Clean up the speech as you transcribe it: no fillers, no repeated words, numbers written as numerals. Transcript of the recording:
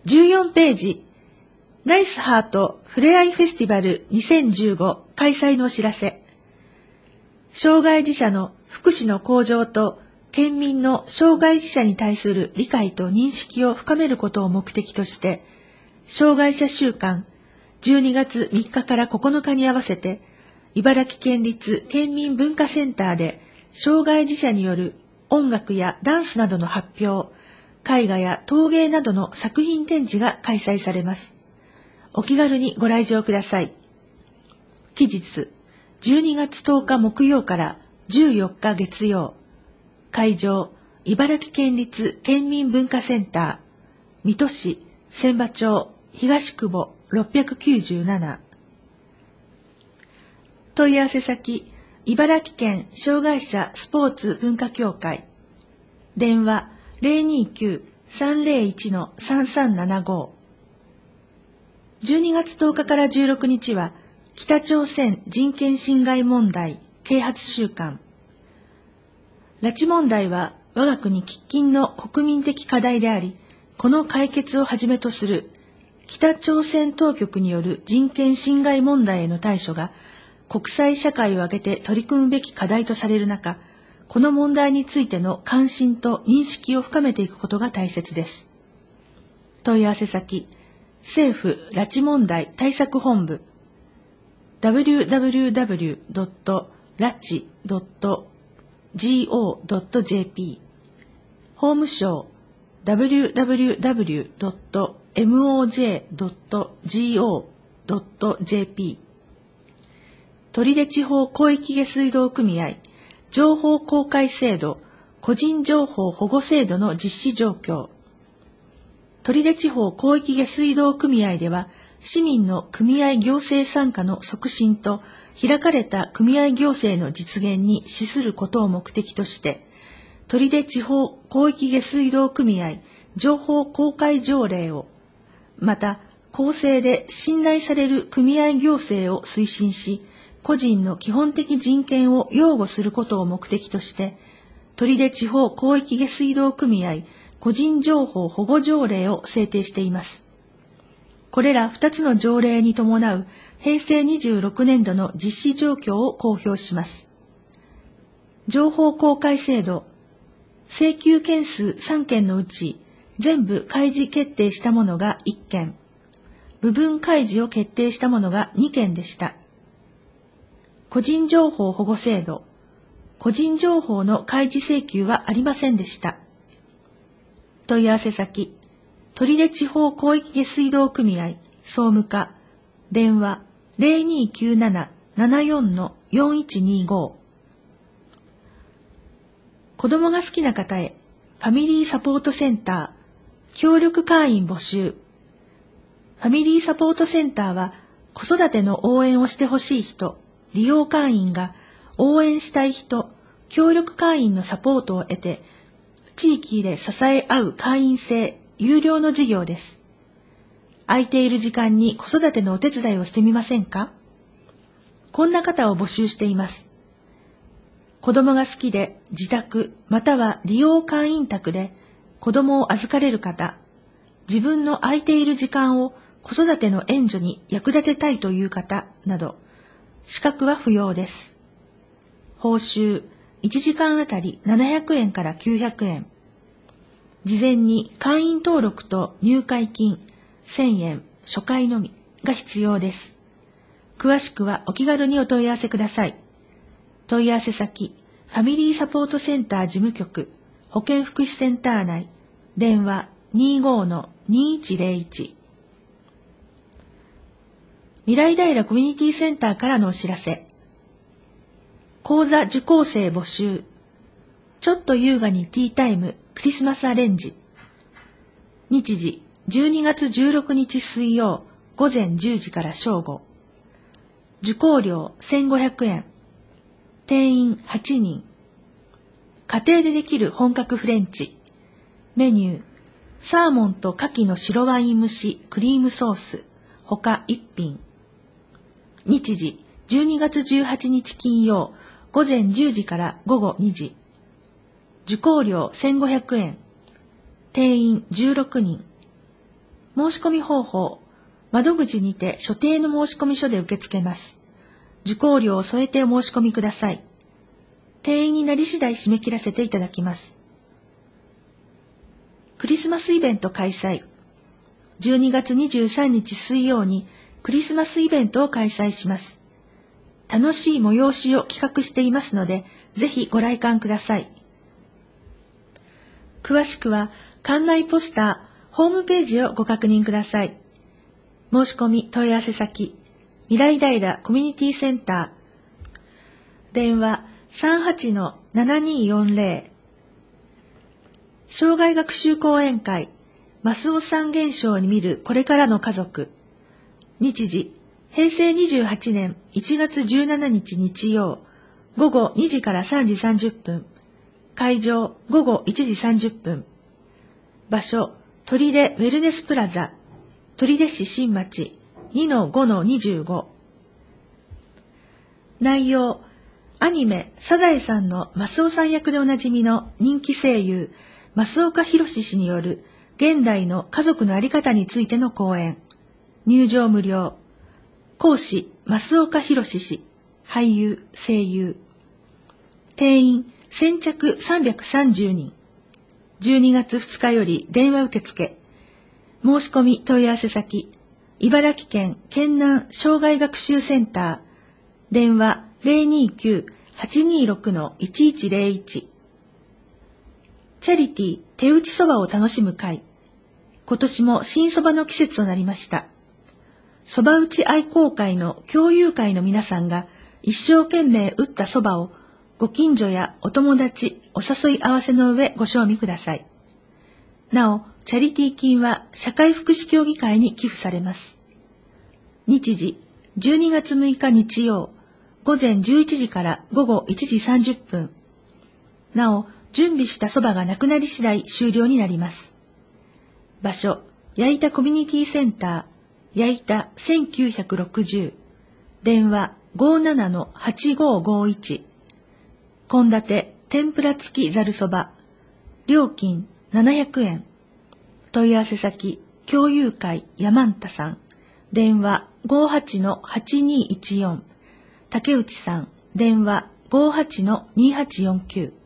14ページ、ナイスハートふれあいフェスティバル2015開催のお知らせ。障害児者の福祉の向上と県民の障害児者に対する理解と認識を深めることを目的として、障害者週間12月3日から9日に合わせて、茨城県立県民文化センターで障害児者による音楽やダンスなどの発表、絵画や陶芸などの作品展示が開催されます。お気軽にご来場ください。期日、12月10日木曜から14日月曜。会場、茨城県立県民文化センター、水戸市千葉町東久保697。問い合わせ先、茨城県障害者スポーツ文化協会。電話 029-301-3375。12月10日から16日は、北朝鮮人権侵害問題啓発週間。拉致問題は我が国喫緊の国民的課題であり、この解決をはじめとする北朝鮮当局による人権侵害問題への対処が国際社会を挙げて取り組むべき課題とされる中、この問題についての関心と認識を深めていくことが大切です。問い合わせ先、政府拉致問題対策本部 www.lachi.go.jp 法務省 www.moj.go.jp 取手地方広域下水道組合情報公開制度個人情報保護制度の実施状況。取手地方広域下水道組合では、市民の組合行政参加の促進と開かれた組合行政の実現に資することを目的として、取手地方広域下水道組合情報公開条例を、また公正で信頼される組合行政を推進し、個人の基本的人権を擁護することを目的として、取手地方広域下水道組合個人情報保護条例を制定しています。これら2つの条例に伴う平成26年度の実施状況を公表します。情報公開制度、請求件数3件のうち、全部開示決定したものが1件、部分開示を決定したものが2件でした。個人情報保護制度、個人情報の開示請求はありませんでした。問い合わせ先、取手地方広域下水道組合総務課、電話 0297-74-4125。子供が好きな方へ、ファミリーサポートセンター、協力会員募集。ファミリーサポートセンターは、子育ての応援をしてほしい人、利用会員が応援したい人、協力会員のサポートを得て、地域で支え合う会員制、有料の事業です。空いている時間に子育てのお手伝いをしてみませんか？こんな方を募集しています。子供が好きで自宅または利用会員宅で子供を預かれる方、自分の空いている時間を子育ての援助に役立てたいという方など、資格は不要です。報酬1時間あたり700円から900円。事前に会員登録と入会金1000円初回のみが必要です。詳しくはお気軽にお問い合わせください。問い合わせ先、ファミリーサポートセンター事務局、保健福祉センター内、電話 25-2101。未来平コミュニティセンターからのお知らせ。講座受講生募集。ちょっと優雅にティータイムクリスマスアレンジ。日時12月16日水曜午前10時から正午。受講料1500円。定員8人。家庭でできる本格フレンチ。メニュー、サーモンと牡蠣の白ワイン蒸しクリームソース、他1品。日時12月18日金曜午前10時から午後2時。受講料1500円。定員16人。 申し込み方法、窓口にて所定の申込書で受け付けます。受講料を添えてお申し込みください。定員になり次第締め切らせていただきます。クリスマスイベント開催。12月23日水曜にクリスマスイベントを開催します。楽しい催しを企画していますので、ぜひご来館ください。詳しくは館内ポスター、ホームページをご確認ください。申し込み問い合わせ先、未来平コミュニティセンター、電話 38-7240、生涯学習講演会、マスオさん現象に見るこれからの家族、日時、平成28年1月17日日曜、午後2時から3時30分、会場午後1時30分、場所、取手ウェルネスプラザ、取手市新町 2-5-25。内容、アニメサザエさんのマスオさん役でおなじみの人気声優、増岡弘氏による現代の家族のあり方についての講演。入場無料。講師、増岡弘氏、俳優、声優。定員、先着330人。12月2日より電話受付。申し込み問い合わせ先、茨城県県南障害学習センター。電話 029-826-1101。チャリティー手打ちそばを楽しむ会。今年も新そばの季節となりました。そば打ち愛好会の共有会の皆さんが一生懸命打ったそばをご近所やお友達お誘い合わせの上ご賞味ください。なお、チャリティー金は社会福祉協議会に寄付されます。日時、12月6日日曜、午前11時から午後1時30分。なお、準備したそばがなくなり次第終了になります。場所、矢板コミュニティセンター、矢板1960。電話 57-8551。献立、天ぷら付きざるそば。料金700円。問い合わせ先、共有会山んたさん。電話 58-8214。竹内さん。電話 58-2849。